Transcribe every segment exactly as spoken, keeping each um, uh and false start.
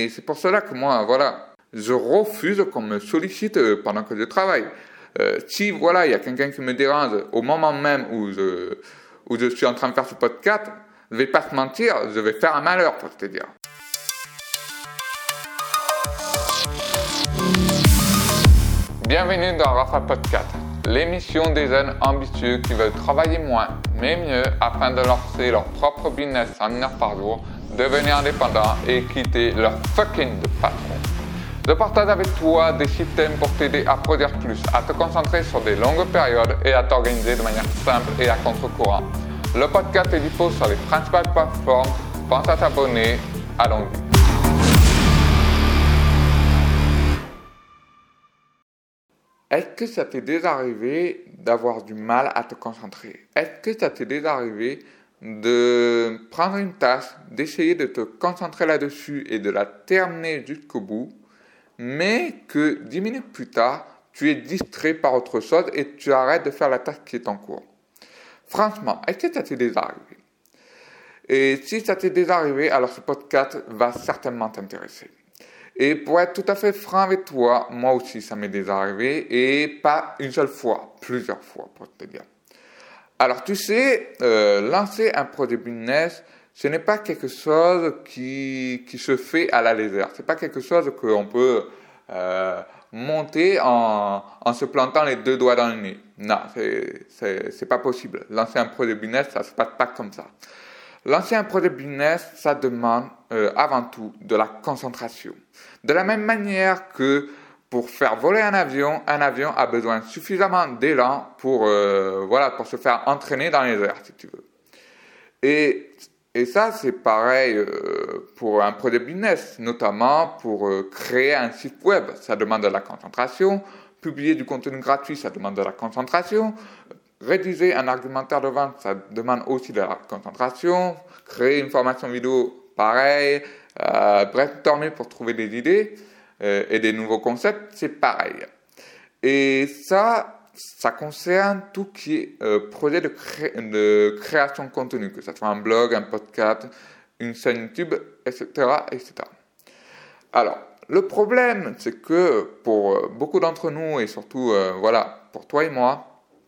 Et c'est pour cela que moi, voilà, je refuse qu'on me sollicite pendant que je travaille. Euh, si, voilà, il y a quelqu'un qui me dérange au moment même où je, où je suis en train de faire ce podcast, je vais pas te mentir, je vais faire un malheur, pour te dire. Bienvenue dans Rafa Podcast, l'émission des jeunes ambitieux qui veulent travailler moins, mais mieux, afin de lancer leur propre business en une heure par jour, devenir indépendant et quitter leur fucking de patron. Je partage avec toi des systèmes pour t'aider à produire plus, à te concentrer sur des longues périodes et à t'organiser de manière simple et à contre-courant. Le podcast est dispo sur les principales plateformes. Pense à t'abonner. Allons-y. Est-ce que ça t'est déjà arrivé d'avoir du mal à te concentrer? Est-ce que ça t'est déjà arrivé de prendre une tâche, d'essayer de te concentrer là-dessus et de la terminer jusqu'au bout, mais que dix minutes plus tard, tu es distrait par autre chose et tu arrêtes de faire la tâche qui est en cours? Franchement, est-ce que ça t'est déjà arrivé? Et si ça t'est déjà arrivé, alors ce podcast va certainement t'intéresser. Et pour être tout à fait franc avec toi, moi aussi ça m'est déjà arrivé, et pas une seule fois, plusieurs fois pour te dire. Alors tu sais, euh, lancer un projet business, ce n'est pas quelque chose qui, qui se fait à la légère. C'est pas quelque chose qu'on peut euh, monter en, en se plantant les deux doigts dans le nez. Non, c'est, c'est, c'est pas possible. Lancer un projet business, ça se passe pas comme ça. Lancer un projet business, ça demande euh, avant tout de la concentration. De la même manière que pour faire voler un avion, un avion a besoin suffisamment d'élan pour, euh, voilà, pour se faire entraîner dans les airs, si tu veux. Et, et ça, c'est pareil euh, pour un projet business, notamment pour euh, créer un site web. Ça demande de la concentration. Publier du contenu gratuit, ça demande de la concentration. Rédiger un argumentaire de vente, ça demande aussi de la concentration. Créer une formation vidéo, pareil. Euh, brainstormer pour trouver des idées euh, et des nouveaux concepts, c'est pareil. Et ça, ça concerne tout qui est euh, projet de, cré- de création de contenu, que ce soit un blog, un podcast, une chaîne YouTube, et cetera, et cetera. Alors, le problème, c'est que pour beaucoup d'entre nous, et surtout, euh, voilà, pour toi et moi,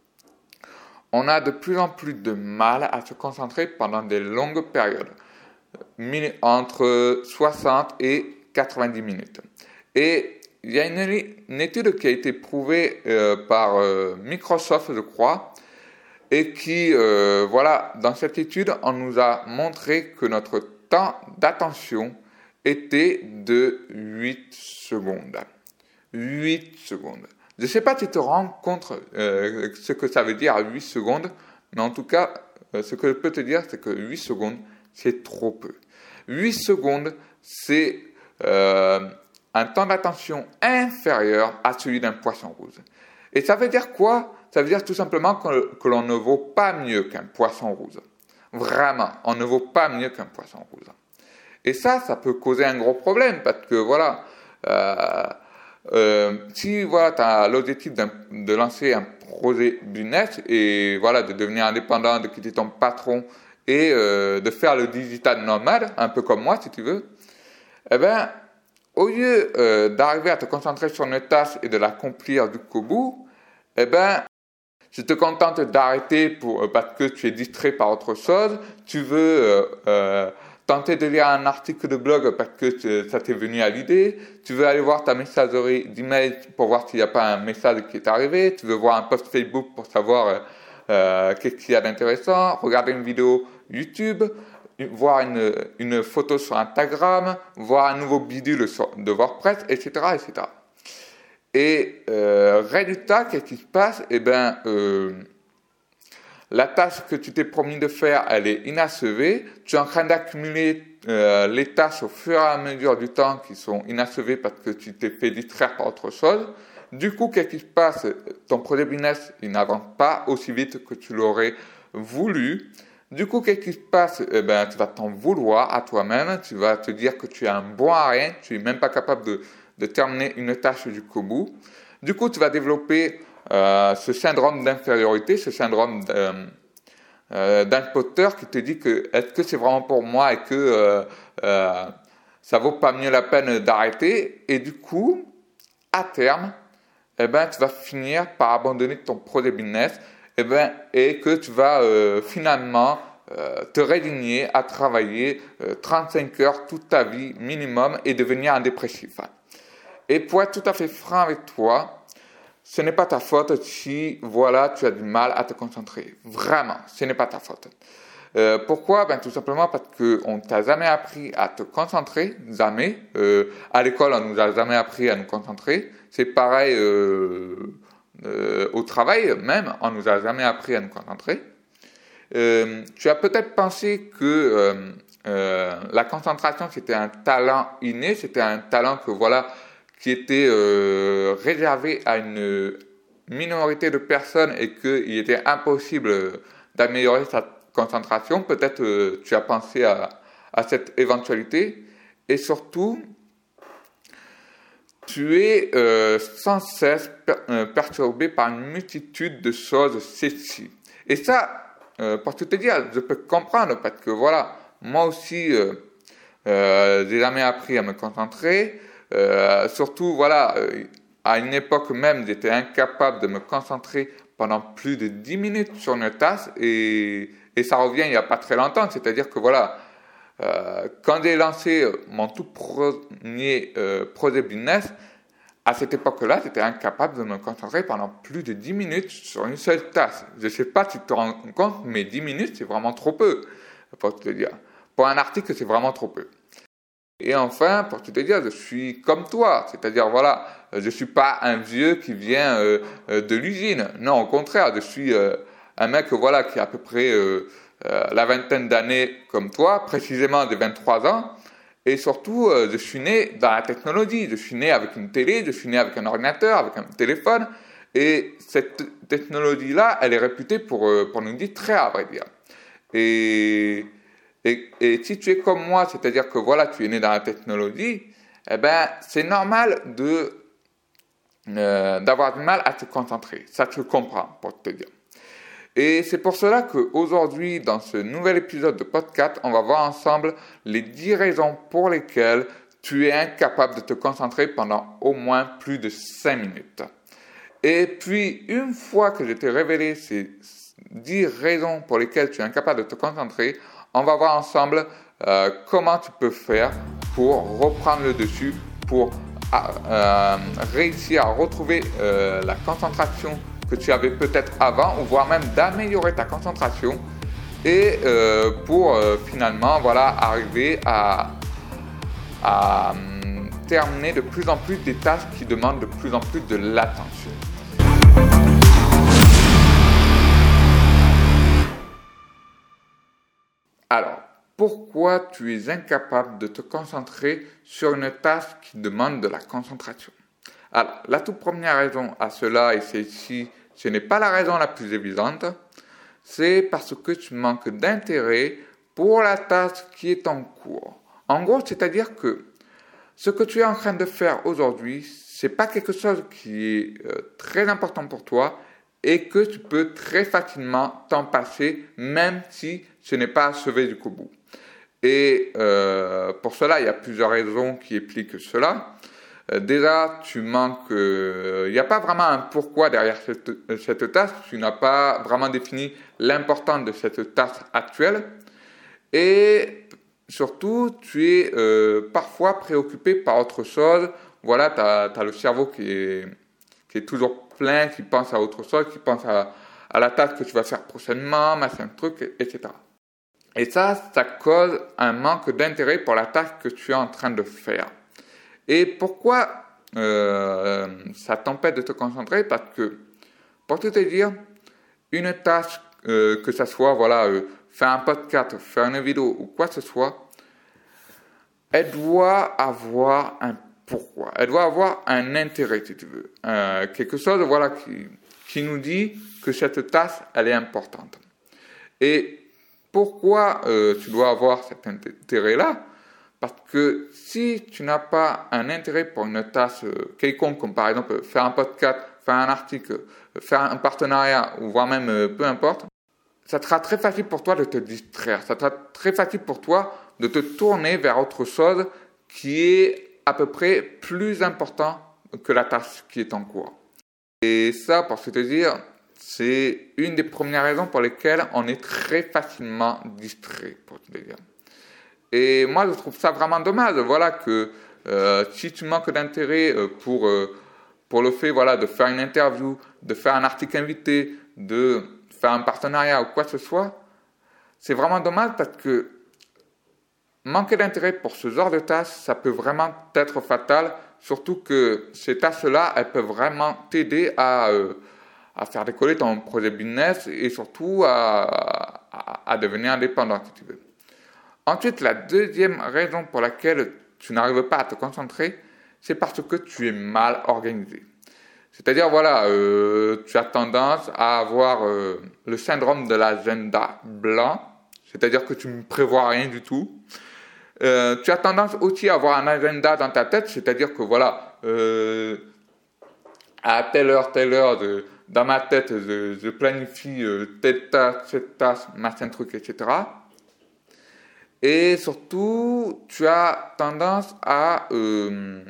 on a de plus en plus de mal à se concentrer pendant des longues périodes, entre soixante et quatre-vingt-dix minutes. Et il y a une, une étude qui a été prouvée euh, par euh, Microsoft, je crois, et qui, euh, voilà, dans cette étude, on nous a montré que notre temps d'attention était de huit secondes. huit secondes. Je ne sais pas si tu te rends compte euh, ce que ça veut dire à huit secondes, mais en tout cas, euh, ce que je peux te dire, c'est que huit secondes, c'est trop peu. huit secondes, c'est euh, un temps d'attention inférieur à celui d'un poisson rouge. Et ça veut dire quoi? Ça veut dire tout simplement que, que l'on ne vaut pas mieux qu'un poisson rouge. Vraiment, on ne vaut pas mieux qu'un poisson rouge. Et ça, ça peut causer un gros problème parce que voilà, euh, Euh, si voilà, tu as l'objectif de lancer un projet business et voilà, de devenir indépendant, de quitter ton patron et euh, de faire le digital nomade, un peu comme moi si tu veux, eh ben, au lieu euh, d'arriver à te concentrer sur une tâche et de l'accomplir jusqu'au bout, eh ben, tu te contentes d'arrêter pour, euh, parce que tu es distrait par autre chose, tu veux euh, euh, tenter de lire un article de blog parce que ça t'est venu à l'idée, tu veux aller voir ta messagerie d'email pour voir s'il n'y a pas un message qui est arrivé, tu veux voir un post Facebook pour savoir euh, qu'est-ce qu'il y a d'intéressant, regarder une vidéo YouTube, voir une, une photo sur Instagram, voir un nouveau bidule de WordPress, et cetera, et cetera. Et euh, résultat, qu'est-ce qui se passe? Eh ben, euh, la tâche que tu t'es promis de faire, elle est inachevée. Tu es en train d'accumuler euh, les tâches au fur et à mesure du temps qui sont inachevées parce que tu t'es fait distraire par autre chose. Du coup, qu'est-ce qui se passe? Ton projet business, il n'avance pas aussi vite que tu l'aurais voulu. Du coup, qu'est-ce qui se passe? Eh ben, tu vas t'en vouloir à toi-même. Tu vas te dire que tu es un bon à rien. Tu n'es même pas capable de, de terminer une tâche jusqu'au bout. Du coup, tu vas développer Euh, ce syndrome d'infériorité, ce syndrome euh, euh, d'imposteur qui te dit que est-ce que c'est vraiment pour moi et que euh, euh, ça vaut pas mieux la peine d'arrêter. Et du coup, à terme, eh ben, tu vas finir par abandonner ton projet business eh ben, et que tu vas euh, finalement euh, te résigner à travailler euh, trente-cinq heures toute ta vie minimum et devenir un dépressif. Et pour être tout à fait franc avec toi, ce n'est pas ta faute si voilà, tu as du mal à te concentrer. Vraiment, ce n'est pas ta faute. Euh, pourquoi? Ben, tout simplement parce qu'on ne t'a jamais appris à te concentrer, jamais. Euh, à l'école, on ne nous a jamais appris à nous concentrer. C'est pareil euh, euh, au travail même, on ne nous a jamais appris à nous concentrer. Euh, tu as peut-être pensé que euh, euh, la concentration, c'était un talent inné, c'était un talent que voilà, qui était euh, réservé à une minorité de personnes et qu'il était impossible d'améliorer sa concentration. Peut-être euh, tu as pensé à, à cette éventualité et surtout tu es euh, sans cesse per, euh, perturbé par une multitude de choses sexy. Et ça, euh, pour tout te dire, je peux comprendre parce que voilà, moi aussi, euh, euh, j'ai jamais appris à me concentrer. Euh, surtout, voilà, euh, à une époque même, j'étais incapable de me concentrer pendant plus de dix minutes sur une tâche et, et ça revient il n'y a pas très longtemps. C'est-à-dire que voilà, euh, quand j'ai lancé mon tout premier euh, projet business, à cette époque-là, j'étais incapable de me concentrer pendant plus de dix minutes sur une seule tâche. Je ne sais pas si tu te rends compte, mais dix minutes, c'est vraiment trop peu, pour te dire. Pour un article, c'est vraiment trop peu. Et enfin, pour te dire, je suis comme toi, c'est-à-dire voilà, je suis pas un vieux qui vient euh, de l'usine. Non, au contraire, je suis euh, un mec voilà qui a à peu près euh, euh, la vingtaine d'années comme toi, précisément de vingt-trois ans. Et surtout, euh, je suis né dans la technologie. Je suis né avec une télé, je suis né avec un ordinateur, avec un téléphone. Et cette technologie-là, elle est réputée pour euh, pour nous dire très à vrai dire. Et Et, et si tu es comme moi, c'est-à-dire que voilà, tu es né dans la technologie, eh ben, c'est normal de, euh, d'avoir du mal à te concentrer. Ça te comprend, pour te dire. Et c'est pour cela qu'aujourd'hui, dans ce nouvel épisode de podcast, on va voir ensemble les dix raisons pour lesquelles tu es incapable de te concentrer pendant au moins plus de cinq minutes. Et puis, une fois que je t'ai révélé ces dix raisons pour lesquelles tu es incapable de te concentrer, on va voir ensemble euh, comment tu peux faire pour reprendre le dessus, pour euh, réussir à retrouver euh, la concentration que tu avais peut-être avant, ou voire même d'améliorer ta concentration, et euh, pour euh, finalement voilà, arriver à, à euh, terminer de plus en plus des tâches qui demandent de plus en plus de l'attention. Alors, pourquoi tu es incapable de te concentrer sur une tâche qui demande de la concentration? Alors, la toute première raison à cela, et c'est ici, ce n'est pas la raison la plus évidente, c'est parce que tu manques d'intérêt pour la tâche qui est en cours. En gros, c'est-à-dire que ce que tu es en train de faire aujourd'hui, c'est pas quelque chose qui est euh, très important pour toi et que tu peux très facilement t'en passer, même si ce n'est pas achevé du bout. Et euh, pour cela, il y a plusieurs raisons qui expliquent cela. Euh, déjà, tu manques, euh, il n'y a pas vraiment un pourquoi derrière cette, cette tâche. Tu n'as pas vraiment défini l'importance de cette tâche actuelle. Et surtout, tu es euh, parfois préoccupé par autre chose. Voilà, tu as le cerveau qui est, qui est toujours plein, qui pense à autre chose, qui pense à, à la tâche que tu vas faire prochainement, machin truc, et cetera. Et ça, ça cause un manque d'intérêt pour la tâche que tu es en train de faire. Et pourquoi euh, ça t'empêche de te concentrer? Parce que, pour tout te dire, une tâche, euh, que ça soit, voilà, euh, faire un podcast, faire une vidéo ou quoi que ce soit, elle doit avoir un pourquoi. Elle doit avoir un intérêt, si tu veux. Euh, quelque chose, voilà, qui, qui nous dit que cette tâche, elle est importante. Et pourquoi euh, tu dois avoir cet intérêt-là? Parce que si tu n'as pas un intérêt pour une tâche euh, quelconque, comme par exemple faire un podcast, faire un article, faire un partenariat, ou voire même euh, peu importe, ça sera très facile pour toi de te distraire. Ça sera très facile pour toi de te tourner vers autre chose qui est à peu près plus important que la tâche qui est en cours. Et ça, pour se dire, c'est une des premières raisons pour lesquelles on est très facilement distrait, pour te dire. Et moi, je trouve ça vraiment dommage, voilà, que euh, si tu manques d'intérêt pour, euh, pour le fait, voilà, de faire une interview, de faire un article invité, de faire un partenariat ou quoi que ce soit, c'est vraiment dommage parce que manquer d'intérêt pour ce genre de tâches, ça peut vraiment être fatal, surtout que ces tâches-là, elles peuvent vraiment t'aider à, euh, à faire décoller ton projet business et surtout à, à, à devenir indépendant, si tu veux. Ensuite, la deuxième raison pour laquelle tu n'arrives pas à te concentrer, c'est parce que tu es mal organisé. C'est-à-dire, voilà, euh, tu as tendance à avoir euh, le syndrome de l'agenda blanc, c'est-à-dire que tu ne prévois rien du tout. Euh, tu as tendance aussi à avoir un agenda dans ta tête, c'est-à-dire que voilà, euh, à telle heure, telle heure, de, dans ma tête, je, je planifie euh, telle tâche, cette tâche, machin truc, et cetera. Et surtout, tu as tendance à, euh,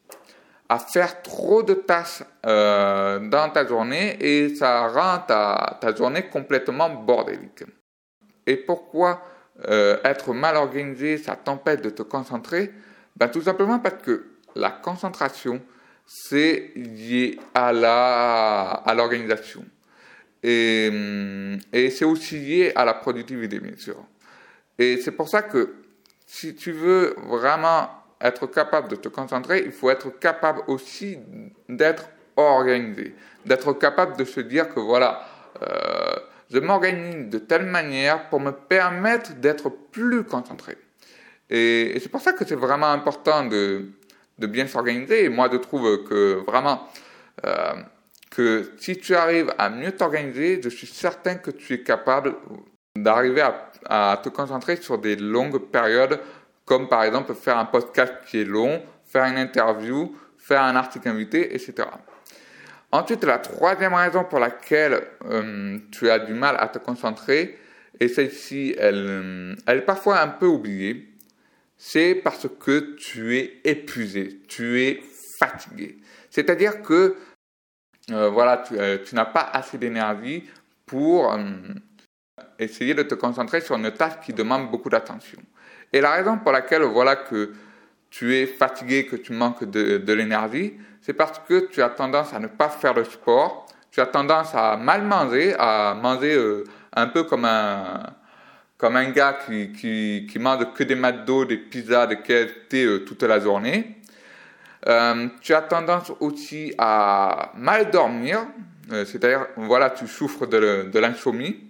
à faire trop de tâches euh, dans ta journée et ça rend ta, ta journée complètement bordélique. Et pourquoi Euh, être mal organisé, ça t'empêche de te concentrer? Ben, tout simplement parce que la concentration, c'est lié à la, à l'organisation. Et, et c'est aussi lié à la productivité, bien sûr. Et c'est pour ça que si tu veux vraiment être capable de te concentrer, il faut être capable aussi d'être organisé, d'être capable de se dire que voilà, euh, je m'organise de telle manière pour me permettre d'être plus concentré. Et, et c'est pour ça que c'est vraiment important de, de bien s'organiser. Et moi, je trouve que vraiment, euh, que si tu arrives à mieux t'organiser, je suis certain que tu es capable d'arriver à, à te concentrer sur des longues périodes, comme par exemple faire un podcast qui est long, faire une interview, faire un article invité, et cetera. Ensuite, la troisième raison pour laquelle euh, tu as du mal à te concentrer, et celle-ci, elle, elle est parfois un peu oubliée, c'est parce que tu es épuisé, tu es fatigué. C'est-à-dire que euh, voilà, tu, euh, tu n'as pas assez d'énergie pour euh, essayer de te concentrer sur une tâche qui demande beaucoup d'attention. Et la raison pour laquelle voilà que tu es fatigué, que tu manques de, de l'énergie, c'est parce que tu as tendance à ne pas faire de sport, tu as tendance à mal manger, à manger euh, un peu comme un, comme un gars qui, qui, qui mange que des McDo, des pizzas de K F C euh, toute la journée. Euh, tu as tendance aussi à mal dormir, euh, c'est-à-dire, voilà, tu souffres de, de l'insomnie.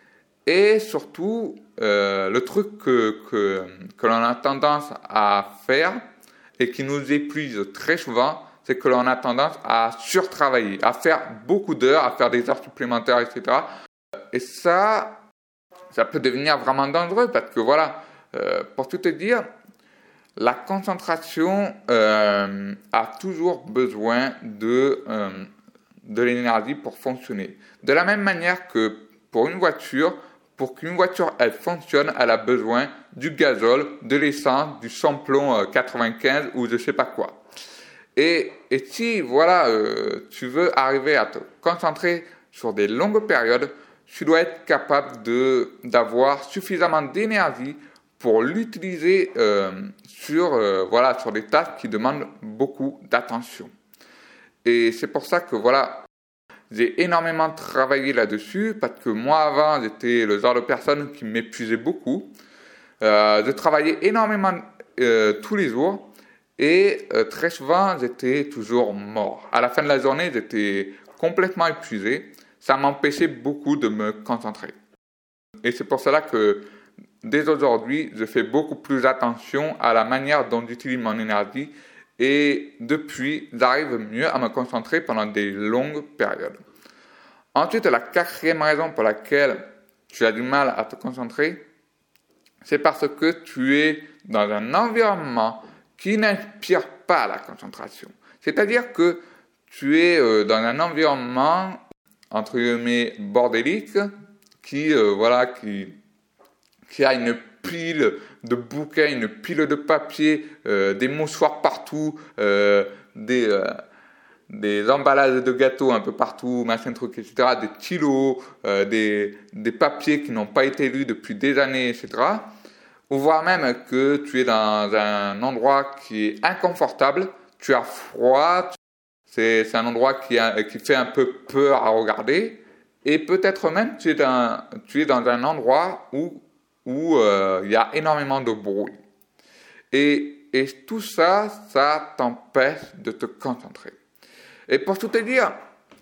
Et surtout, euh, le truc que, que, que l'on a tendance à faire et qui nous épuise très souvent, c'est que l'on a tendance à surtravailler, à faire beaucoup d'heures, à faire des heures supplémentaires, et cetera. Et ça, ça peut devenir vraiment dangereux parce que voilà, euh, pour tout te dire, la concentration euh, a toujours besoin de, euh, de l'énergie pour fonctionner. De la même manière que pour une voiture, pour qu'une voiture elle fonctionne, elle a besoin du gazole, de l'essence, du samplon quatre-vingt-quinze ou je sais pas quoi. Et, et si voilà, euh, tu veux arriver à te concentrer sur des longues périodes, tu dois être capable de, d'avoir suffisamment d'énergie pour l'utiliser euh, sur, euh, voilà, sur des tâches qui demandent beaucoup d'attention. Et c'est pour ça que voilà, j'ai énormément travaillé là-dessus parce que moi avant, j'étais le genre de personne qui m'épuisait beaucoup. Euh, je travaillais énormément euh, tous les jours et euh, très souvent, j'étais toujours mort. À la fin de la journée, j'étais complètement épuisé. Ça m'empêchait beaucoup de me concentrer. Et c'est pour cela que dès aujourd'hui, je fais beaucoup plus attention à la manière dont j'utilise mon énergie et depuis, j'arrive mieux à me concentrer pendant des longues périodes. Ensuite, la quatrième raison pour laquelle tu as du mal à te concentrer, c'est parce que tu es dans un environnement qui n'inspire pas la concentration. C'est-à-dire que tu es euh, dans un environnement, entre guillemets, bordélique, qui, euh, voilà, qui, qui a une pile de bouquins, une pile de papier, euh, des mouchoirs partout, euh, des, euh, des emballages de gâteaux un peu partout, machin truc, et cetera, des stylos, euh, des, des papiers qui n'ont pas été lus depuis des années, et cetera. Ou voire même que tu es dans un endroit qui est inconfortable, tu as froid, c'est, c'est un endroit qui, a, qui fait un peu peur à regarder, et peut-être même tu es dans, tu es dans un endroit où où euh, il y a énormément de bruit. Et, et tout ça, ça t'empêche de te concentrer. Et pour tout te dire,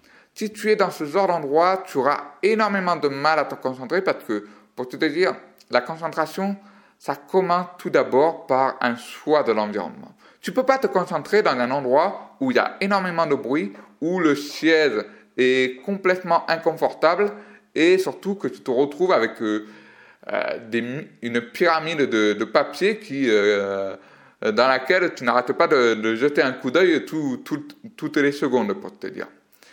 si tu es dans ce genre d'endroit, tu auras énormément de mal à te concentrer parce que, pour tout te dire, la concentration, ça commence tout d'abord par un choix de l'environnement. Tu ne peux pas te concentrer dans un endroit où il y a énormément de bruit, où le siège est complètement inconfortable et surtout que tu te retrouves avec euh, euh, des, une pyramide de, de papier qui, euh, dans laquelle tu n'arrêtes pas de, de jeter un coup d'œil tout, tout, toutes les secondes, pour te dire.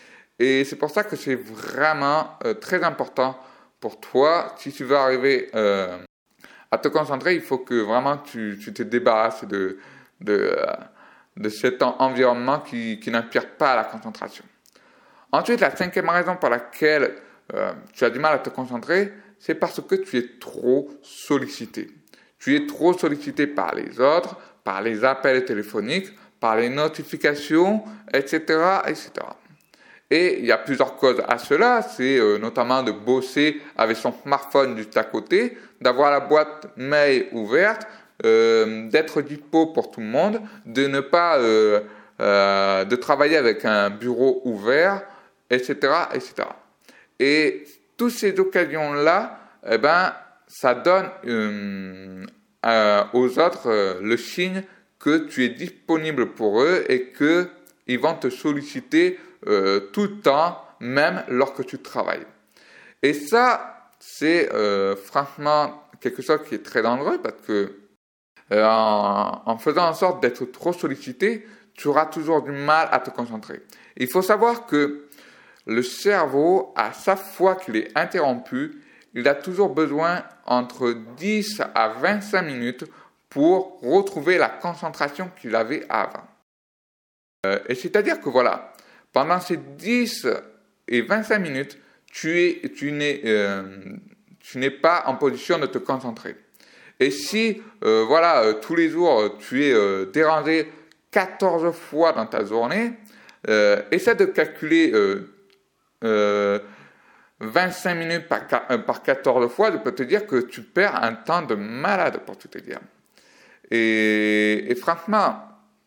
Et c'est pour ça que c'est vraiment euh, très important pour toi, si tu veux arriver euh, à te concentrer, il faut que vraiment tu, tu te débarrasses de, de, de cet environnement qui, qui n'inspire pas à la concentration. Ensuite, la cinquième raison pour laquelle euh, tu as du mal à te concentrer, c'est parce que tu es trop sollicité. Tu es trop sollicité par les autres, par les appels téléphoniques, par les notifications, et cetera, et cetera. Et il y a plusieurs causes à cela, c'est euh, notamment de bosser avec son smartphone juste à côté, d'avoir la boîte mail ouverte, euh, d'être dispo pour tout le monde, de ne pas euh, euh, de travailler avec un bureau ouvert, et cetera, et cetera. Et toutes ces occasions-là, eh ben, ça donne euh, euh, aux autres euh, le signe que tu es disponible pour eux et qu'ils vont te solliciter euh, tout le temps, même lorsque tu travailles. Et ça, c'est euh, franchement quelque chose qui est très dangereux parce que euh, en, en faisant en sorte d'être trop sollicité, tu auras toujours du mal à te concentrer. Il faut savoir que le cerveau, à chaque fois qu'il est interrompu, il a toujours besoin entre dix à vingt-cinq minutes pour retrouver la concentration qu'il avait avant. Euh, et c'est-à-dire que voilà, pendant ces dix et vingt-cinq minutes, tu, es, tu, n'es, euh, tu n'es pas en position de te concentrer. Et si, euh, voilà, euh, tous les jours, tu es euh, dérangé quatorze fois dans ta journée, euh, essaie de calculer euh, euh, vingt-cinq minutes par, euh, par quatorze fois, je peux te dire que tu perds un temps de malade, pour tout te dire. Et, et franchement,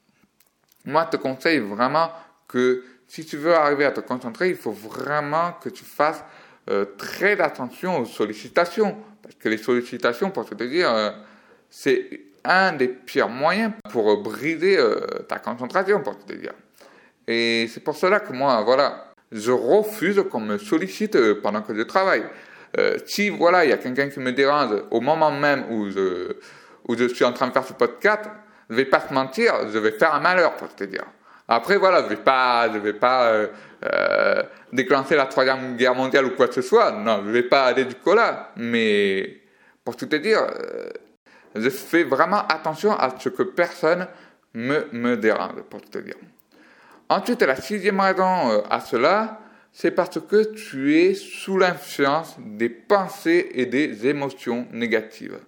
moi, je te conseille vraiment que si tu veux arriver à te concentrer, il faut vraiment que tu fasses euh, très attention aux sollicitations. Parce que les sollicitations, pour te dire, euh, c'est un des pires moyens pour euh, briser euh, ta concentration, pour te dire. Et c'est pour cela que moi, voilà, je refuse qu'on me sollicite euh, pendant que je travaille. Euh, si, voilà, il y a quelqu'un qui me dérange au moment même où je, où je suis en train de faire ce podcast, je vais pas te mentir, je vais faire un malheur, pour te dire. Après, voilà, je vais pas, je vais pas euh, euh, déclencher la troisième guerre mondiale ou quoi que ce soit. Non, je vais pas aller du cola. Mais pour tout te dire, euh, je fais vraiment attention à ce que personne me, me dérange, pour te dire. Ensuite, la sixième raison euh, à cela, c'est parce que tu es sous l'influence des pensées et des émotions négatives.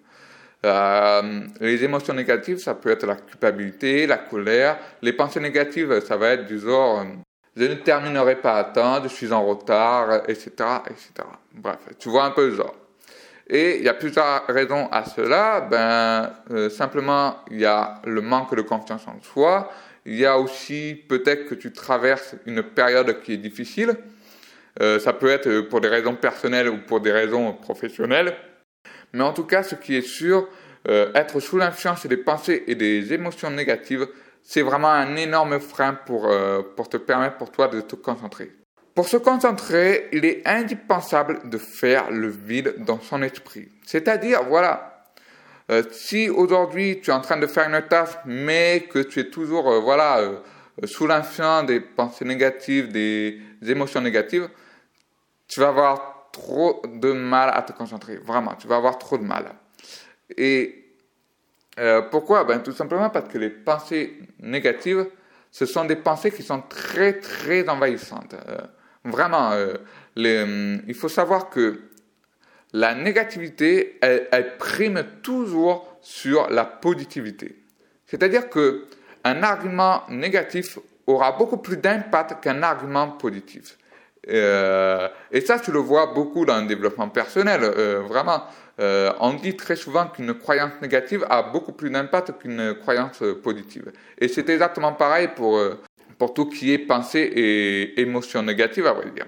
Euh, les émotions négatives, ça peut être la culpabilité, la colère. Les pensées négatives, ça va être du genre euh, je ne terminerai pas à temps, je suis en retard, et cetera, et cetera. Bref, tu vois un peu le genre. Et il y a plusieurs raisons à cela. Ben, euh, simplement, il y a le manque de confiance en soi. Il y a aussi peut-être que tu traverses une période qui est difficile. Euh, ça peut être pour des raisons personnelles ou pour des raisons professionnelles. Mais en tout cas, ce qui est sûr, euh, être sous l'influence des pensées et des émotions négatives, c'est vraiment un énorme frein pour, euh, pour te permettre pour toi de te concentrer. Pour se concentrer, il est indispensable de faire le vide dans son esprit. C'est-à-dire, voilà, euh, si aujourd'hui tu es en train de faire une tâche, mais que tu es toujours, euh, voilà, euh, sous l'influence des pensées négatives, des, des émotions négatives, tu vas avoir trop de mal à te concentrer. Vraiment, tu vas avoir trop de mal. Et euh, pourquoi? Ben, tout simplement parce que les pensées négatives, ce sont des pensées qui sont très, très envahissantes. Euh, vraiment, euh, les, il faut savoir que la négativité, elle, elle prime toujours sur la positivité. C'est-à-dire qu'un argument négatif aura beaucoup plus d'impact qu'un argument positif. Euh, et ça, tu le vois beaucoup dans le développement personnel. Euh, vraiment, euh, on dit très souvent qu'une croyance négative a beaucoup plus d'impact qu'une croyance positive. Et c'est exactement pareil pour, pour tout qui est pensée et émotion négative, à vrai dire.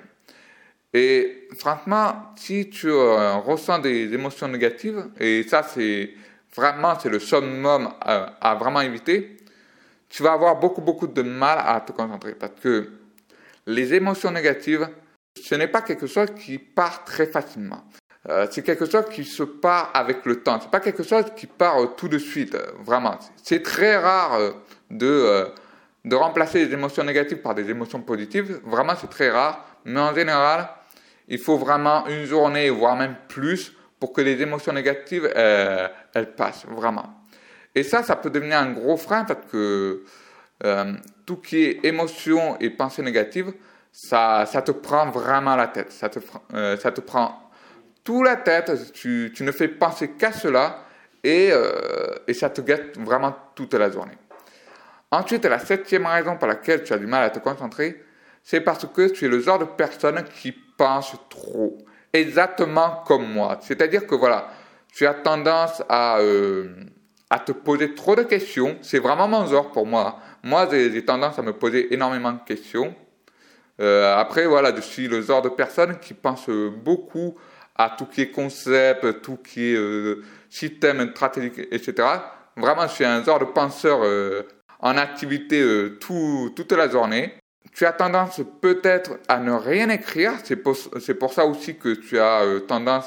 Et franchement, si tu euh, ressens des émotions négatives, et ça c'est vraiment c'est le summum à, à vraiment éviter, tu vas avoir beaucoup beaucoup de mal à te concentrer parce que les émotions négatives, ce n'est pas quelque chose qui part très facilement. Euh, c'est quelque chose qui se part avec le temps. C'est pas quelque chose qui part euh, tout de suite. Euh, vraiment, c'est très rare euh, de euh, de remplacer les émotions négatives par des émotions positives. Vraiment, c'est très rare. Mais en général, il faut vraiment une journée, voire même plus, pour que les émotions négatives, euh, elles passent, vraiment. Et ça, ça peut devenir un gros frein parce que euh, tout qui est émotion et pensée négative, ça, ça te prend vraiment la tête. Ça te, euh, ça te prend toute la tête. Tu, tu ne fais penser qu'à cela et, euh, et ça te gâte vraiment toute la journée. Ensuite, la septième raison pour laquelle tu as du mal à te concentrer, c'est parce que tu es le genre de personne qui pense trop, exactement comme moi. C'est-à-dire que voilà, tu as tendance à, euh, à te poser trop de questions. C'est vraiment mon genre pour moi. Moi, j'ai, j'ai tendance à me poser énormément de questions. Euh, après, voilà, je suis le genre de personne qui pense beaucoup à tout qui est concept, tout qui est euh, système stratégique, et cetera. Vraiment, je suis un genre de penseur euh, en activité euh, tout, toute la journée. Tu as tendance peut-être à ne rien écrire, c'est pour, c'est pour ça aussi que tu as euh, tendance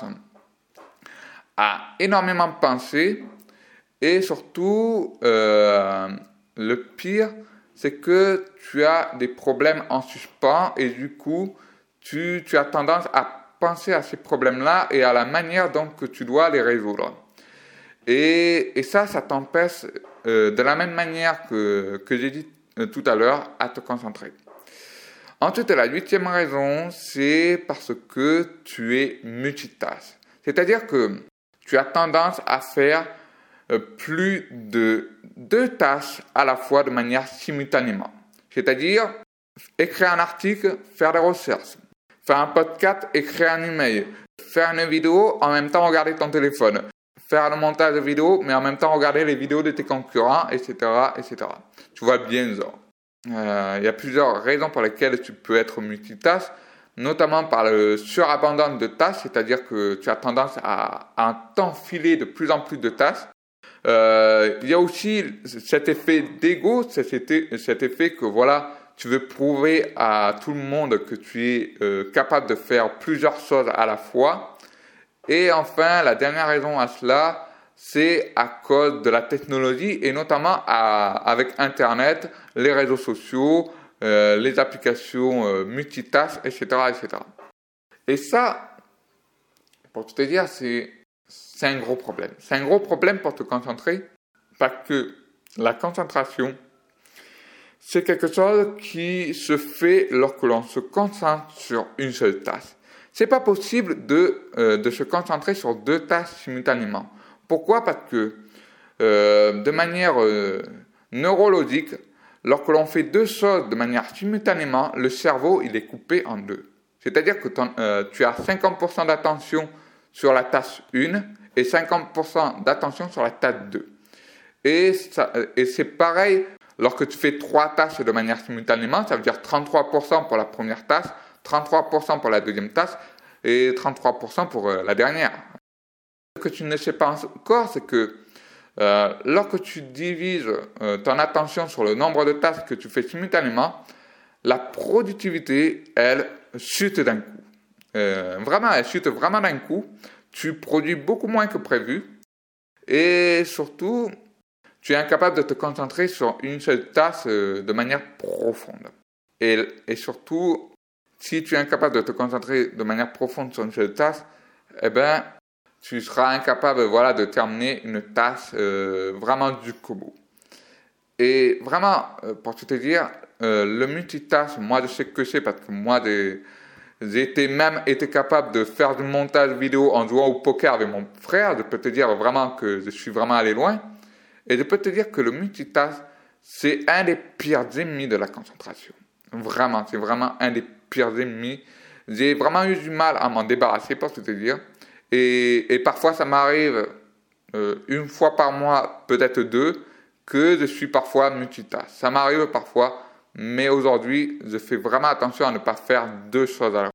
à énormément penser et surtout, euh, le pire, c'est que tu as des problèmes en suspens et du coup, tu, tu as tendance à penser à ces problèmes-là et à la manière dont que tu dois les résoudre. Et, et ça, ça t'empêche euh, de la même manière que, que j'ai dit euh, tout à l'heure à te concentrer. Ensuite, la huitième raison, c'est parce que tu es multitâche. C'est-à-dire que tu as tendance à faire euh, plus de deux tâches à la fois de manière simultanément. C'est-à-dire écrire un article, faire des recherches, faire un podcast, écrire un email, faire une vidéo, en même temps regarder ton téléphone, faire le montage de vidéo, mais en même temps regarder les vidéos de tes concurrents, et cetera, et cetera. Tu vois bien ça. Euh, il y a plusieurs raisons pour lesquelles tu peux être multitâche, notamment par le surabondance de tâches, c'est-à-dire que tu as tendance à, à t'enfiler de plus en plus de tâches. Euh, il y a aussi cet effet d'ego, cet effet, cet effet que voilà, tu veux prouver à tout le monde que tu es euh, capable de faire plusieurs choses à la fois. Et enfin, la dernière raison à cela, c'est à cause de la technologie et notamment à, avec Internet, les réseaux sociaux, euh, les applications euh, multitâches, et cetera, et cetera. Et ça, pour te dire, c'est, c'est un gros problème. C'est un gros problème pour te concentrer parce que la concentration, c'est quelque chose qui se fait lorsque l'on se concentre sur une seule tâche. C'est pas possible de, euh, de se concentrer sur deux tâches simultanément. Pourquoi? Parce que euh, de manière euh, neurologique, lorsque l'on fait deux choses de manière simultanément, le cerveau il est coupé en deux. C'est-à-dire que ton, euh, tu as cinquante pour cent d'attention sur la tâche un et cinquante pour cent d'attention sur la tâche deux. Et, ça, et c'est pareil lorsque tu fais trois tâches de manière simultanément, ça veut dire trente-trois pour cent pour la première tâche, trente-trois pour cent pour la deuxième tâche et trente-trois pour cent pour euh, la dernière. Ce que tu ne sais pas encore, c'est que euh, lorsque tu divises euh, ton attention sur le nombre de tâches que tu fais simultanément, la productivité, elle, chute d'un coup. Euh, vraiment, elle chute vraiment d'un coup. Tu produis beaucoup moins que prévu et surtout, tu es incapable de te concentrer sur une seule tâche euh, de manière profonde. Et, et surtout, si tu es incapable de te concentrer de manière profonde sur une seule tâche, eh ben, tu seras incapable voilà, de terminer une tâche euh, vraiment du bout. Et vraiment, euh, pour tout te dire, euh, le multitâche, moi je sais que c'est parce que moi j'ai, j'ai été même été capable de faire du montage vidéo en jouant au poker avec mon frère. Je peux te dire vraiment que je suis vraiment allé loin. Et je peux te dire que le multitâche, c'est un des pires ennemis de la concentration. Vraiment, c'est vraiment un des pires ennemis. J'ai vraiment eu du mal à m'en débarrasser, pour tout te dire. Et, et parfois, ça m'arrive euh, une fois par mois, peut-être deux, que je suis parfois multitâche. Ça m'arrive parfois, mais aujourd'hui, je fais vraiment attention à ne pas faire deux choses à la fois.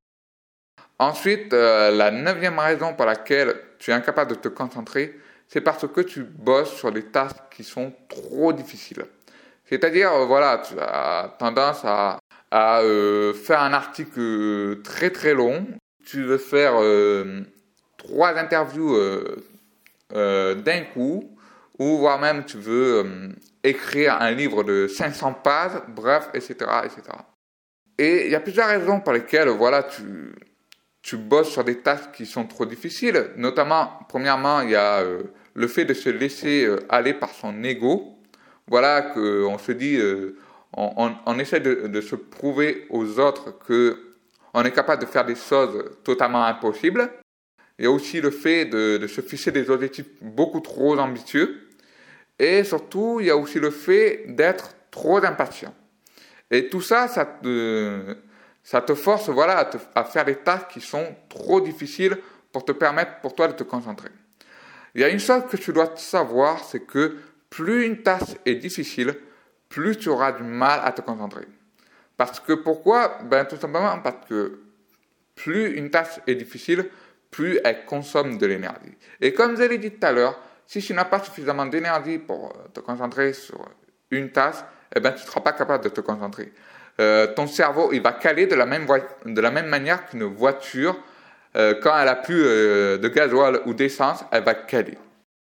Ensuite, euh, la neuvième raison pour laquelle tu es incapable de te concentrer, c'est parce que tu bosses sur des tâches qui sont trop difficiles. C'est-à-dire, euh, voilà, tu as tendance à, à euh, faire un article très très long. Tu veux faire euh, trois interviews euh, euh, d'un coup, ou voire même tu veux euh, écrire un livre de cinq cents pages, bref, et cetera, et cetera. Et il y a plusieurs raisons pour lesquelles, voilà, tu, tu bosses sur des tâches qui sont trop difficiles. Notamment, premièrement, il y a euh, le fait de se laisser euh, aller par son ego. Voilà, qu'on se dit, euh, on, on, on essaie de, de se prouver aux autres qu'on est capable de faire des choses totalement impossibles. Il y a aussi le fait de, de se fixer des objectifs beaucoup trop ambitieux. Et surtout, il y a aussi le fait d'être trop impatient. Et tout ça, ça te, ça te force voilà, à, te, à faire des tâches qui sont trop difficiles pour te permettre pour toi de te concentrer. Il y a une chose que tu dois savoir, c'est que plus une tâche est difficile, plus tu auras du mal à te concentrer. Parce que pourquoi? Ben, tout simplement parce que plus une tâche est difficile, plus elle consomme de l'énergie. Et comme je l'ai dit tout à l'heure, si tu n'as pas suffisamment d'énergie pour te concentrer sur une tâche, eh ben, tu ne seras pas capable de te concentrer. Euh, ton cerveau, il va caler de la même, vo- de la même manière qu'une voiture, euh, quand elle a plus euh, de gasoil ou d'essence, elle va caler.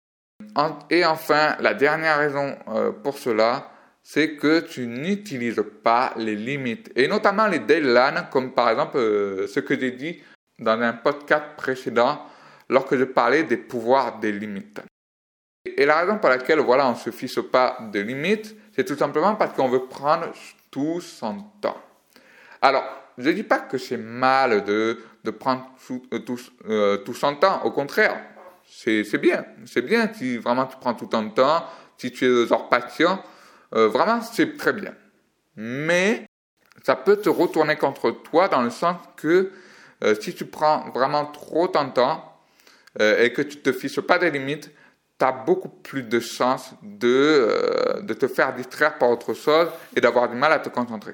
En, et enfin, la dernière raison euh, pour cela, c'est que tu n'utilises pas les limites, et notamment les deadlines, comme par exemple euh, ce que j'ai dit dans un podcast précédent, lorsque je parlais des pouvoirs des limites. Et la raison pour laquelle voilà, on ne se fixe pas de limites, c'est tout simplement parce qu'on veut prendre tout son temps. Alors, je ne dis pas que c'est mal de, de prendre tout, euh, tout, euh, tout son temps. Au contraire, c'est, c'est bien. C'est bien si vraiment tu prends tout ton temps, si tu es genre patient. Euh, vraiment, c'est très bien. Mais ça peut te retourner contre toi dans le sens que euh, si tu prends vraiment trop ton temps euh, et que tu ne te fixes pas des limites, tu as beaucoup plus de chances de, euh, de te faire distraire par autre chose et d'avoir du mal à te concentrer.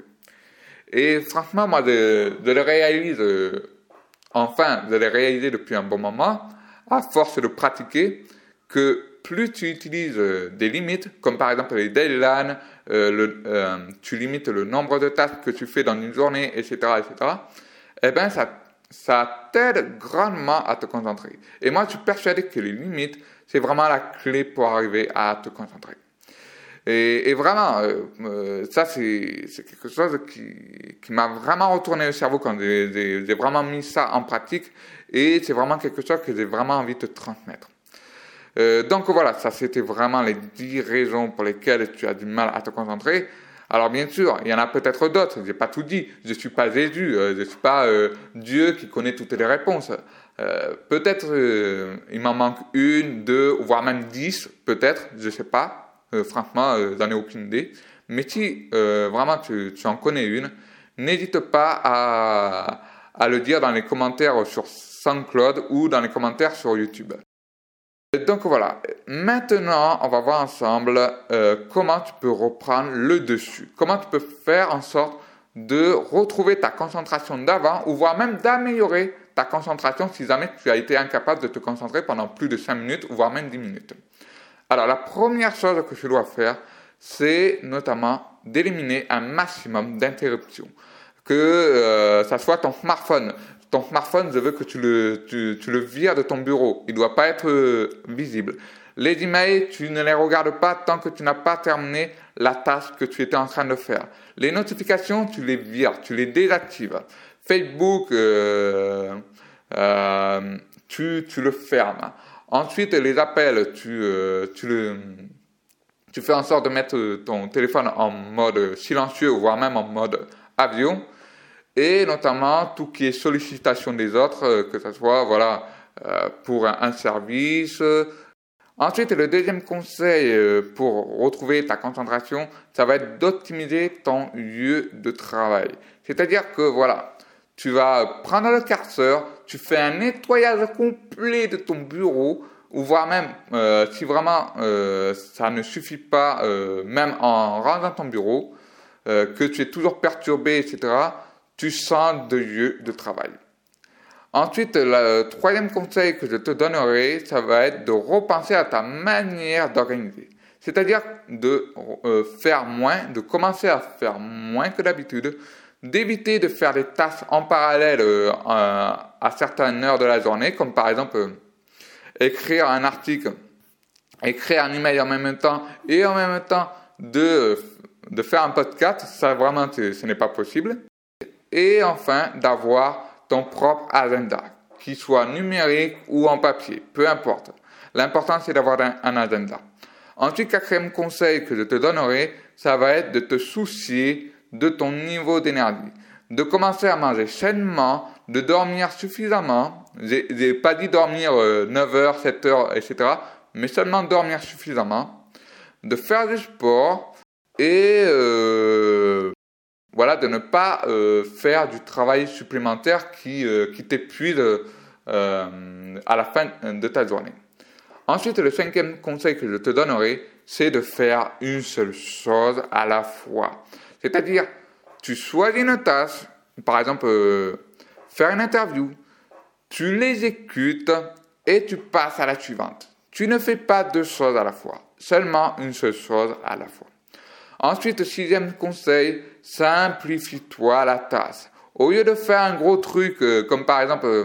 Et franchement, moi, je, je le réalise, euh, enfin, je l'ai réalisé depuis un bon moment, à force de pratiquer, que plus tu utilises euh, des limites, comme par exemple les deadlines, euh, le, euh, tu limites le nombre de tâches que tu fais dans une journée, et cetera, et cetera, eh ben, ça, ça t'aide grandement à te concentrer. Et moi, je suis persuadé que les limites, c'est vraiment la clé pour arriver à te concentrer. Et, et vraiment, euh, euh, ça, c'est, c'est quelque chose qui, qui m'a vraiment retourné le cerveau quand j'ai, j'ai, j'ai vraiment mis ça en pratique. Et c'est vraiment quelque chose que j'ai vraiment envie de te transmettre. Euh, donc voilà, ça, c'était vraiment les dix raisons pour lesquelles tu as du mal à te concentrer. Alors bien sûr, il y en a peut-être d'autres, j'ai pas tout dit, je suis pas Jésus, euh, je suis pas euh, Dieu qui connaît toutes les réponses. Euh, peut-être euh, il m'en manque une, deux, voire même dix, peut-être, je sais pas. Euh, franchement, euh, j'en ai aucune idée. Mais si euh, vraiment tu, tu en connais une, n'hésite pas à, à le dire dans les commentaires sur SoundCloud ou dans les commentaires sur YouTube. Donc voilà, maintenant on va voir ensemble euh, comment tu peux reprendre le dessus. Comment tu peux faire en sorte de retrouver ta concentration d'avant ou voire même d'améliorer ta concentration si jamais tu as été incapable de te concentrer pendant plus de cinq minutes ou voire même dix minutes. Alors la première chose que tu dois faire, c'est notamment d'éliminer un maximum d'interruptions. Que euh, ça soit ton smartphone. Ton smartphone, je veux que tu le, tu, tu le vires de ton bureau. Il ne doit pas être euh, visible. Les emails, tu ne les regardes pas tant que tu n'as pas terminé la tâche que tu étais en train de faire. Les notifications, tu les vires, tu les désactives. Facebook, euh, euh, tu, tu le fermes. Ensuite, les appels, tu, euh, tu, le, tu fais en sorte de mettre ton téléphone en mode silencieux, voire même en mode avion. Et notamment, tout qui est sollicitation des autres, euh, que ce soit voilà, euh, pour un, un service. Ensuite, le deuxième conseil euh, pour retrouver ta concentration, ça va être d'optimiser ton lieu de travail. C'est-à-dire que voilà, tu vas prendre le curseur, tu fais un nettoyage complet de ton bureau, ou voire même, euh, si vraiment euh, ça ne suffit pas, euh, même en rangeant ton bureau, euh, que tu es toujours perturbé, et cetera, tu changes de lieu de travail. Ensuite, le troisième conseil que je te donnerai, ça va être de repenser à ta manière d'organiser. C'est-à-dire de euh, faire moins, de commencer à faire moins que d'habitude, d'éviter de faire des tâches en parallèle euh, à, à certaines heures de la journée, comme par exemple euh, écrire un article, écrire un email en même temps et en même temps de, de faire un podcast. Ça vraiment, ce n'est pas possible. Et enfin, d'avoir ton propre agenda, qu'il soit numérique ou en papier, peu importe. L'important, c'est d'avoir un, un agenda. Ensuite, quatrième conseil que je te donnerai, ça va être de te soucier de ton niveau d'énergie, de commencer à manger sainement, de dormir suffisamment. J'ai, j'ai pas dit dormir euh, neuf heures, sept heures, et cetera, mais seulement dormir suffisamment, de faire du sport et euh, voilà, de ne pas euh, faire du travail supplémentaire qui, euh, qui t'épuise euh, à la fin de ta journée. Ensuite, le cinquième conseil que je te donnerai, c'est de faire une seule chose à la fois. C'est-à-dire, tu choisis une tâche, par exemple, euh, faire une interview, tu l'exécutes et tu passes à la suivante. Tu ne fais pas deux choses à la fois, seulement une seule chose à la fois. Ensuite, sixième conseil, simplifie-toi la tâche. Au lieu de faire un gros truc, euh, comme par exemple euh,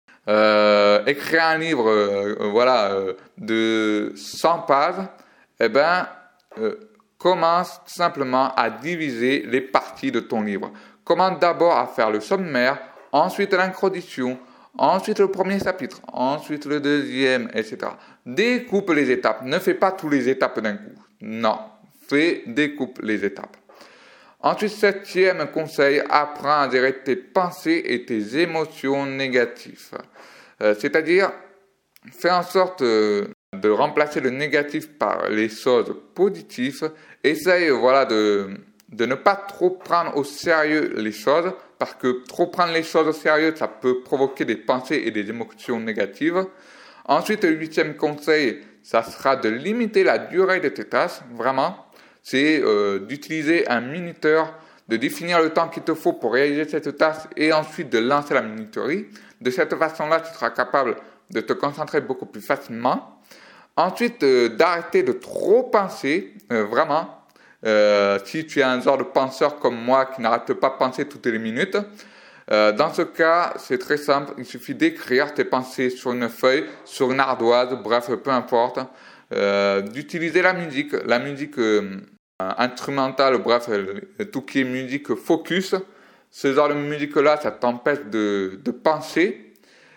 euh, écrire un livre euh, voilà, euh, de cent pages, eh ben, euh, commence simplement à diviser les parties de ton livre. Commence d'abord à faire le sommaire, ensuite l'introduction, ensuite le premier chapitre, ensuite le deuxième, et cetera. Découpe les étapes. Ne fais pas toutes les étapes d'un coup. Non. Fais, découpe les étapes. Ensuite, septième conseil, apprends à gérer tes pensées et tes émotions négatives. Euh, c'est-à-dire, fais en sorte euh, de remplacer le négatif par les choses positives. Essaye voilà, de, de ne pas trop prendre au sérieux les choses, parce que trop prendre les choses au sérieux, ça peut provoquer des pensées et des émotions négatives. Ensuite, le huitième conseil, ça sera de limiter la durée de tes tâches, vraiment. C'est euh, d'utiliser un minuteur, de définir le temps qu'il te faut pour réaliser cette tâche et ensuite de lancer la minuterie. De cette façon-là, tu seras capable de te concentrer beaucoup plus facilement. Ensuite, euh, d'arrêter de trop penser, euh, vraiment. Euh, si tu es un genre de penseur comme moi qui n'arrête pas de penser toutes les minutes, euh, dans ce cas, c'est très simple. Il suffit d'écrire tes pensées sur une feuille, sur une ardoise, bref, peu importe. Euh, d'utiliser la musique, la musique euh, instrumentale, bref, tout qui est musique focus. Ce genre de musique-là, ça t'empêche de, de penser.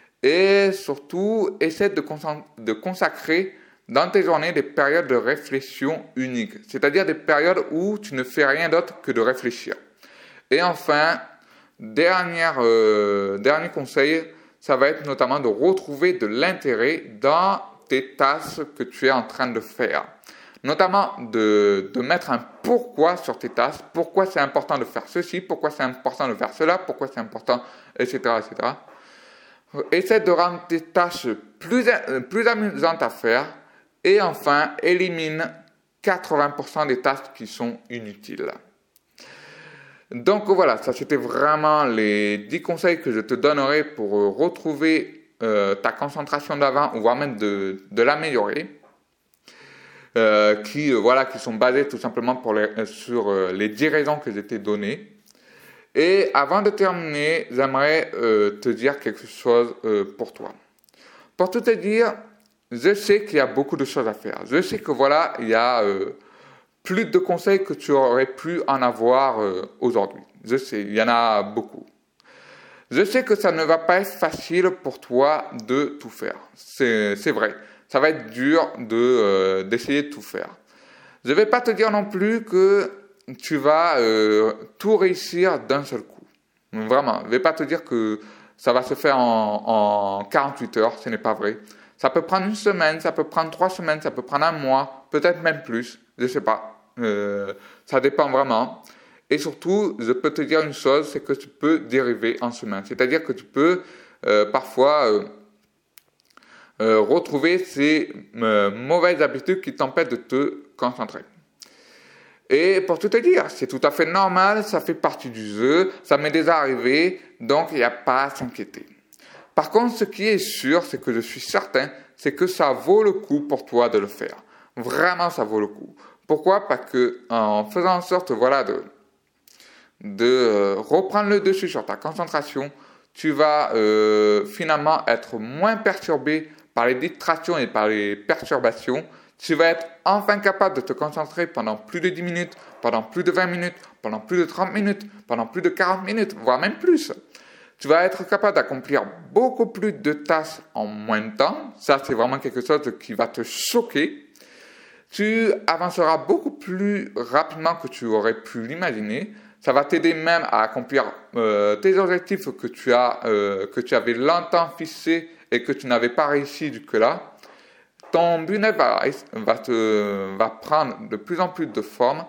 Et surtout, essaie de, concent- de consacrer dans tes journées des périodes de réflexion uniques. C'est-à-dire des périodes où tu ne fais rien d'autre que de réfléchir. Et enfin, dernière, euh, dernier conseil, ça va être notamment de retrouver de l'intérêt dans tes tâches que tu es en train de faire. Notamment de, de mettre un pourquoi sur tes tâches, pourquoi c'est important de faire ceci, pourquoi c'est important de faire cela, pourquoi c'est important, et cetera, et cetera. Essaie de rendre tes tâches plus, plus amusantes à faire. Et enfin, élimine quatre-vingts pour cent des tâches qui sont inutiles. Donc voilà, ça c'était vraiment les dix conseils que je te donnerai pour retrouver euh, ta concentration d'avant, ou voire même de, de l'améliorer. Euh, qui, euh, voilà, qui sont basés tout simplement pour les, euh, sur euh, les dix raisons que je t'ai données. Et avant de terminer, j'aimerais euh, te dire quelque chose euh, pour toi. Pour tout te dire, je sais qu'il y a beaucoup de choses à faire. Je sais que voilà, il y a euh, plus de conseils que tu aurais pu en avoir euh, aujourd'hui. Je sais, il y en a beaucoup. Je sais que ça ne va pas être facile pour toi de tout faire. C'est, c'est vrai. Ça va être dur de, euh, d'essayer de tout faire. Je ne vais pas te dire non plus que tu vas euh, tout réussir d'un seul coup. Vraiment. Je ne vais pas te dire que ça va se faire en, en quarante-huit heures. Ce n'est pas vrai. Ça peut prendre une semaine, ça peut prendre trois semaines, ça peut prendre un mois, peut-être même plus. Je ne sais pas. Euh, ça dépend vraiment. Et surtout, je peux te dire une chose, c'est que tu peux dériver en chemin. C'est-à-dire que tu peux euh, parfois euh, euh, retrouver ces euh, mauvaises habitudes qui t'empêchent de te concentrer. Et pour tout te dire, c'est tout à fait normal, ça fait partie du jeu, ça m'est déjà arrivé, donc il n'y a pas à s'inquiéter. Par contre, ce qui est sûr, c'est que je suis certain, c'est que ça vaut le coup pour toi de le faire. Vraiment, ça vaut le coup. Pourquoi ? Parce que en faisant en sorte, voilà, de de euh, reprendre le dessus sur ta concentration, tu vas euh, finalement être moins perturbé par les distractions et par les perturbations. Tu vas être enfin capable de te concentrer pendant plus de dix minutes, pendant plus de vingt minutes, pendant plus de trente minutes, pendant plus de quarante minutes, voire même plus. Tu vas être capable d'accomplir beaucoup plus de tâches en moins de temps. Ça, c'est vraiment quelque chose qui va te choquer. Tu avanceras beaucoup plus rapidement que tu aurais pu l'imaginer. Ça va t'aider même à accomplir euh, tes objectifs que tu as, euh, que tu avais longtemps fixés et que tu n'avais pas réussi jusque-là. Ton business va, va, te, va prendre de plus en plus de forme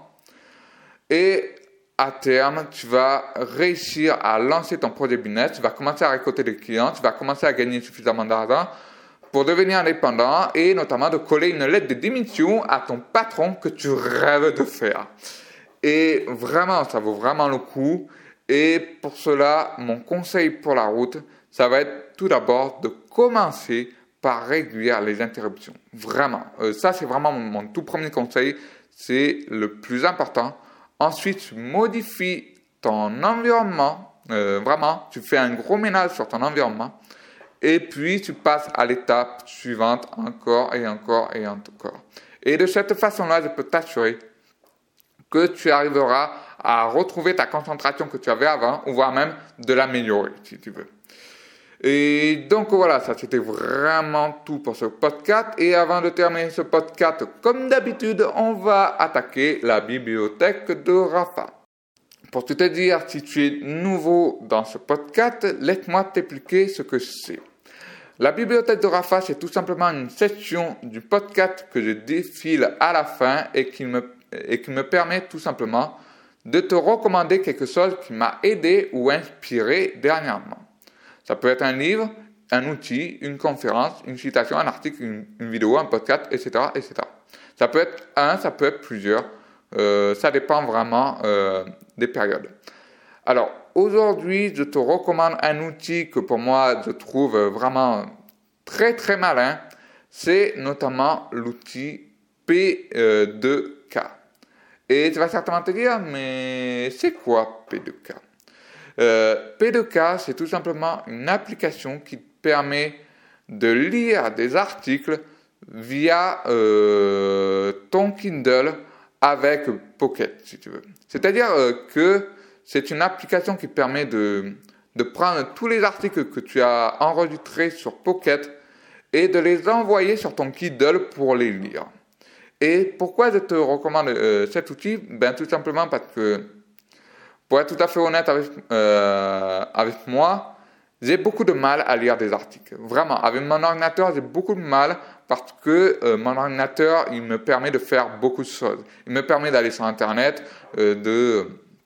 et à terme, tu vas réussir à lancer ton projet business, tu vas commencer à récolter des clients, tu vas commencer à gagner suffisamment d'argent pour devenir indépendant et notamment de coller une lettre de démission à ton patron que tu rêves de faire. Et vraiment, ça vaut vraiment le coup. Et pour cela, mon conseil pour la route, ça va être tout d'abord de commencer par réduire les interruptions. Vraiment. Euh, ça, c'est vraiment mon, mon tout premier conseil. C'est le plus important. Ensuite, tu modifies ton environnement. Euh, vraiment, tu fais un gros ménage sur ton environnement. Et puis, tu passes à l'étape suivante encore et encore et encore. Et de cette façon-là, je peux t'assurer que tu arriveras à retrouver ta concentration que tu avais avant, ou voire même de l'améliorer, si tu veux. Et donc voilà, ça c'était vraiment tout pour ce podcast. Et avant de terminer ce podcast, comme d'habitude, on va attaquer la bibliothèque de Rafa. Pour tout te dire, si tu es nouveau dans ce podcast, laisse-moi t'expliquer ce que c'est. La bibliothèque de Rafa, c'est tout simplement une section du podcast que je défile à la fin et qui me et qui me permet tout simplement de te recommander quelque chose qui m'a aidé ou inspiré dernièrement. Ça peut être un livre, un outil, une conférence, une citation, un article, une, une vidéo, un podcast, et cetera, et cetera. Ça peut être un, ça peut être plusieurs. Euh, ça dépend vraiment euh, des périodes. Alors, aujourd'hui, je te recommande un outil que pour moi, je trouve vraiment très, très malin. C'est notamment l'outil P deux K. Et tu vas certainement te dire, mais c'est quoi P deux K ? euh, P deux K, c'est tout simplement une application qui te permet de lire des articles via euh, ton Kindle avec Pocket, si tu veux. C'est-à-dire euh, que c'est une application qui permet de, de prendre tous les articles que tu as enregistrés sur Pocket et de les envoyer sur ton Kindle pour les lire. Et pourquoi je te recommande euh, cet outil ? Ben, tout simplement parce que, pour être tout à fait honnête avec, euh, avec moi, j'ai beaucoup de mal à lire des articles. Vraiment, avec mon ordinateur, j'ai beaucoup de mal parce que euh, mon ordinateur, il me permet de faire beaucoup de choses. Il me permet d'aller sur Internet, euh, de,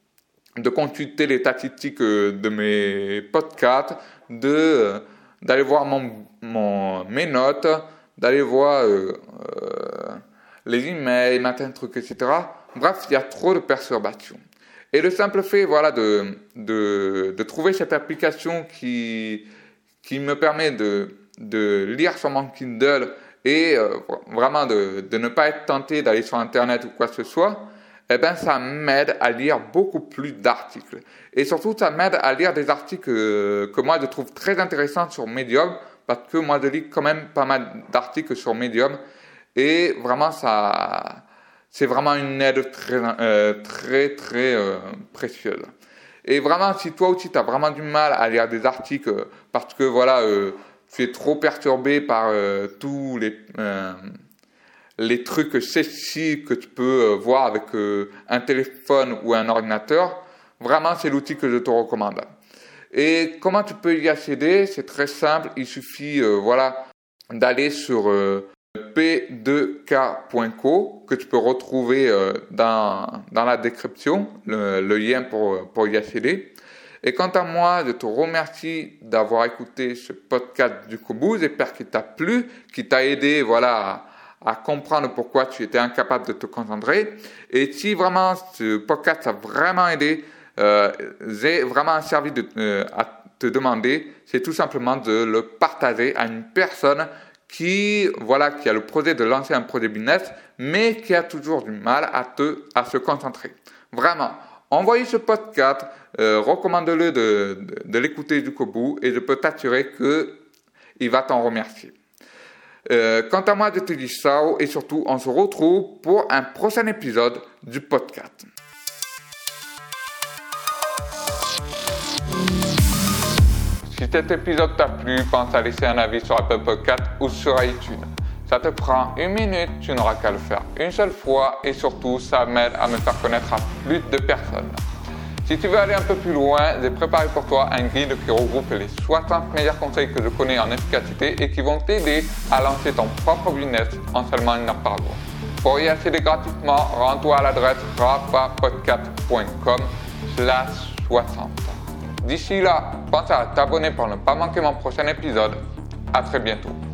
de consulter les statistiques euh, de mes podcasts, de, euh, d'aller voir mon, mon, mes notes, d'aller voir... Euh, euh, les emails, matin, trucs, et cetera. Bref, il y a trop de perturbations. Et le simple fait, voilà, de, de, de trouver cette application qui, qui me permet de, de lire sur mon Kindle et euh, vraiment de, de ne pas être tenté d'aller sur Internet ou quoi que ce soit, eh ben, ça m'aide à lire beaucoup plus d'articles. Et surtout, ça m'aide à lire des articles que, que moi, je trouve très intéressants sur Medium, parce que moi, je lis quand même pas mal d'articles sur Medium. Et vraiment, ça, c'est vraiment une aide très, euh, très, très euh, précieuse. Et vraiment, si toi aussi tu as vraiment du mal à lire des articles parce que voilà, euh, tu es trop perturbé par euh, tous les, euh, les trucs sexy que tu peux euh, voir avec euh, un téléphone ou un ordinateur, vraiment c'est l'outil que je te recommande. Et comment tu peux y accéder? C'est très simple, il suffit euh, voilà, d'aller sur euh, p deux k point co que tu peux retrouver euh, dans, dans la description, le, le lien pour, pour y accéder. Et quant à moi, je te remercie d'avoir écouté ce podcast du Kobo. J'espère qu'il t'a plu, qu'il t'a aidé voilà, à, à comprendre pourquoi tu étais incapable de te concentrer. Et si vraiment ce podcast t'a vraiment aidé, Euh, j'ai vraiment servi de, euh, à te demander, c'est tout simplement de le partager à une personne qui, voilà, qui a le projet de lancer un projet business, mais qui a toujours du mal à, te, à se concentrer. Vraiment, envoyez ce podcast, euh, recommande-le de, de, de l'écouter jusqu'au bout et je peux t'assurer qu'il va t'en remercier. Euh, quant à moi, je te dis ciao et surtout, on se retrouve pour un prochain épisode du podcast. Si cet épisode t'a plu, pense à laisser un avis sur Apple Podcast ou sur iTunes. Ça te prend une minute, tu n'auras qu'à le faire une seule fois et surtout, ça m'aide à me faire connaître à plus de personnes. Si tu veux aller un peu plus loin, j'ai préparé pour toi un guide qui regroupe les soixante meilleurs conseils que je connais en efficacité et qui vont t'aider à lancer ton propre business en seulement une heure par jour. Pour y accéder gratuitement, rends-toi à l'adresse rapapodcast point com slash soixante. D'ici là, pense à t'abonner pour ne pas manquer mon prochain épisode. À très bientôt.